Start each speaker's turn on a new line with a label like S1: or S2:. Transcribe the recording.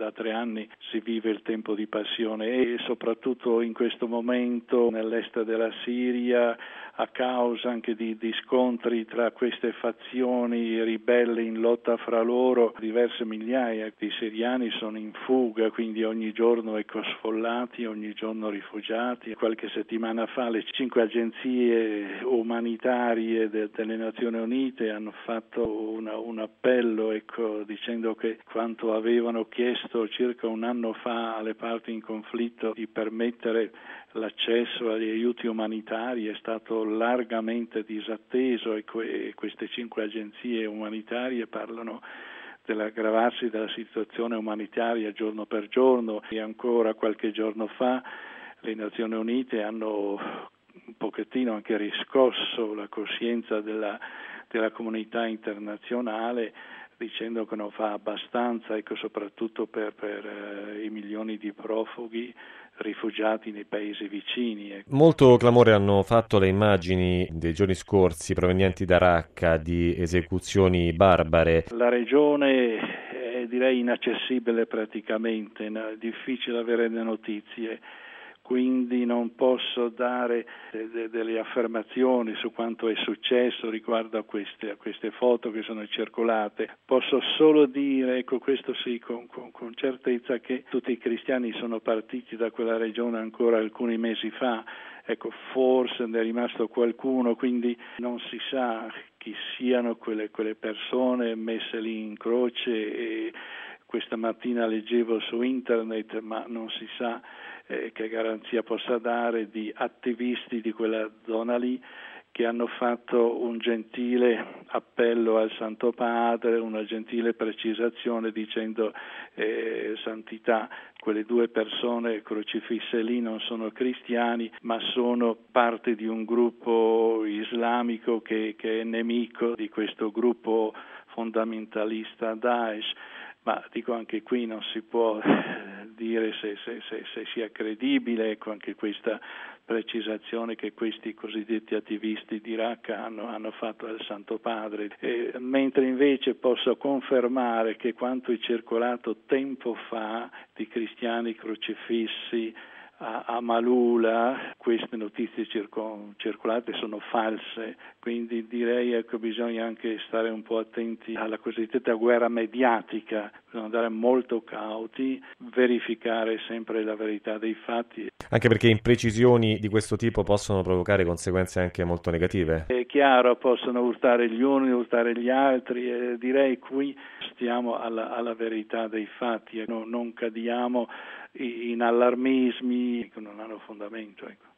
S1: da 3 anni si vive il tempo di passione e soprattutto in questo momento nell'est della Siria, a causa anche di scontri tra queste fazioni ribelli in lotta fra loro, diverse migliaia di siriani sono in fuga, quindi ogni giorno sfollati, ogni giorno rifugiati. Qualche settimana fa le 5 agenzie umanitarie delle Nazioni Unite hanno fatto un appello dicendo che quanto avevano chiesto circa un anno fa alle parti in conflitto di permettere l'accesso agli aiuti umanitari è stato largamente disatteso e queste 5 agenzie umanitarie parlano dell'aggravarsi della situazione umanitaria giorno per giorno e ancora qualche giorno fa le Nazioni Unite hanno un pochettino anche riscosso la coscienza della comunità internazionale dicendo che non fa abbastanza, soprattutto per i milioni di profughi rifugiati nei paesi vicini.
S2: Molto clamore hanno fatto le immagini dei giorni scorsi provenienti da Raqqa di esecuzioni barbare.
S1: La regione è direi inaccessibile praticamente, è difficile avere le notizie. Quindi non posso dare delle affermazioni su quanto è successo riguardo a queste foto che sono circolate. Posso solo dire, questo sì, con certezza, che tutti i cristiani sono partiti da quella regione ancora alcuni mesi fa. Forse ne è rimasto qualcuno, quindi non si sa chi siano quelle persone messe lì in croce e questa mattina leggevo su internet, ma non si sa che garanzia possa dare di attivisti di quella zona lì che hanno fatto un gentile appello al Santo Padre, una gentile precisazione dicendo santità, quelle 2 persone crocifisse lì non sono cristiani ma sono parte di un gruppo islamico che è nemico di questo gruppo fondamentalista Daesh. Ma dico anche qui non si può dire se sia credibile, anche questa precisazione che questi cosiddetti attivisti di Raqqa hanno fatto al Santo Padre, mentre invece posso confermare che quanto è circolato tempo fa di cristiani crocifissi a Malula, queste notizie circolate sono false, quindi direi bisogna anche stare un po' attenti alla cosiddetta guerra mediatica, bisogna andare molto cauti, verificare sempre la verità dei fatti.
S2: Anche perché imprecisioni di questo tipo possono provocare conseguenze anche molto negative.
S1: È chiaro, possono urtare gli uni, urtare gli altri, direi qui stiamo alla verità dei fatti e non cadiamo in allarmismi che non hanno fondamento.